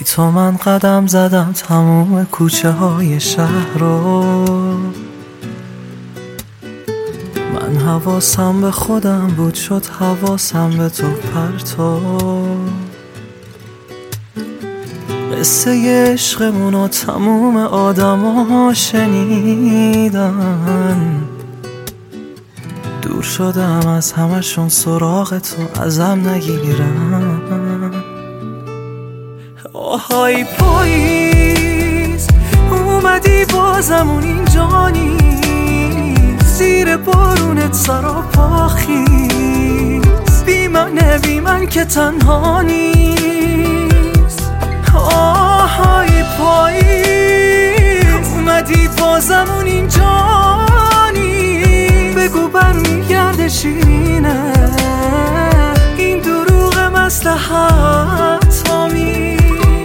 تو من قدم زدم تموم کوچه های شهر رو، من حواسم به خودم بود شد حواسم به تو پرتو. قصه عشقمونو تموم آدما شنیدن، دور شدم از همشون سراغ تو ازم نگیرن. آهای پاییز اومدی بازمون اینجا نیست، زیر بارونت سراپا خیز، بی من که تنها نیست. آهای پاییز اومدی بازمون اینجا نیست، بگو برمیگرده شیرینه این دروغ مصلحت آمیز.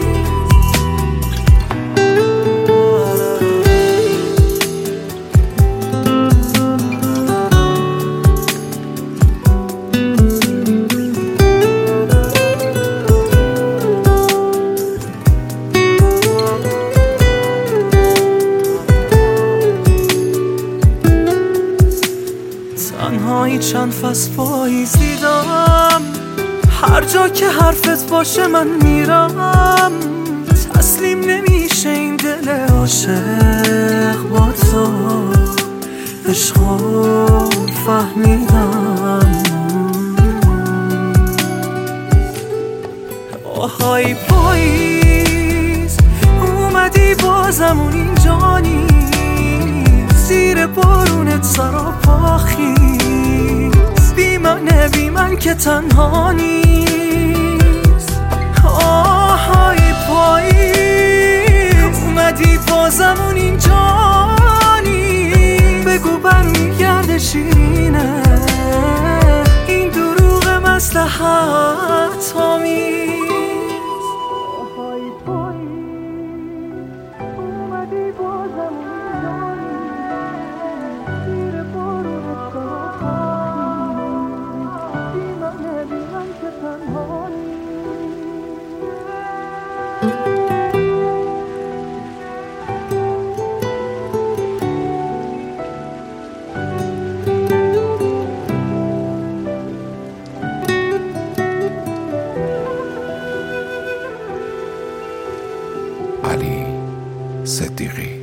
تنهایی چند فصل پاییز دیدم، هر جا که حرفت باشه من میرم. تسلیم نمیشه این دل عاشق با تو، عشقو فهمیدم. آهای پاییز اومدی بازمون اینجا نیست، زیر بارونت سراپا خیز، بی من که تنها نیست. آهای پاییز اومدی بازمون اینجا نیست، بگو برمیگرده شیرینه این دروغ مصلحت آمیز. علی صدیقی.